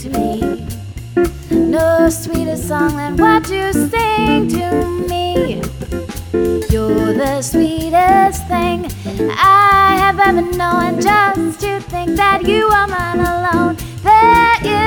to me. No sweeter song than what you sing to me. You're the sweetest thing I have ever known. Just to think that you are mine alone. There is